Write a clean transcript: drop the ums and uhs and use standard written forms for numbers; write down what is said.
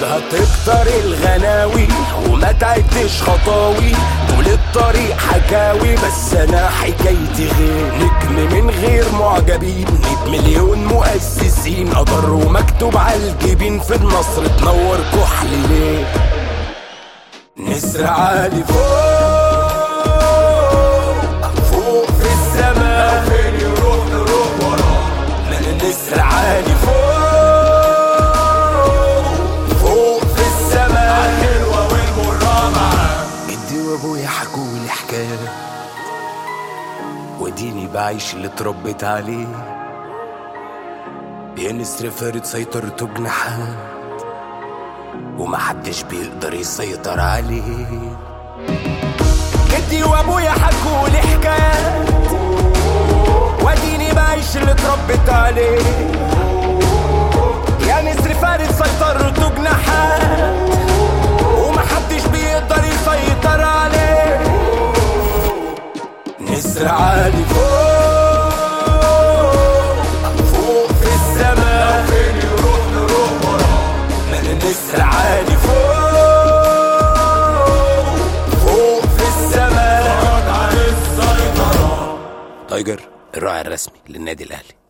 هتكتر الغناوي وما تعدش خطاوي، طول الطريق حكاوي بس انا حكايتي غير. نجم من غير معجبين، 100 مليون مؤسسين، قدر ومكتوب على الجبين، في النصر تنور كحل ليه. نسر عالي فوق فوق في السماء، فين يروح نروح وراه. نسر عالي فوق فوق في السماء، الحلوة والمرة معاه. جدي وابويا حكولي حكاية وديني بعيش اللي اتربيت عليه. يا نسر فارد سيطرته جناحات ومحدش بيقدر يسيطر عليه. جدي وابويا حكولي حكايات واديني بعيش اللي اتربيت عليه. يا نسر فارد سيطرته جناحات ومحدش بيقدر يسيطر عليه. نسر عالي فوق فوق في السماء، فين يروح نروح وراه. نسر عالي فوق فوق في السماء، فرض عن السيطرة. تايجر الراعي الرسمي للنادي الأهلي.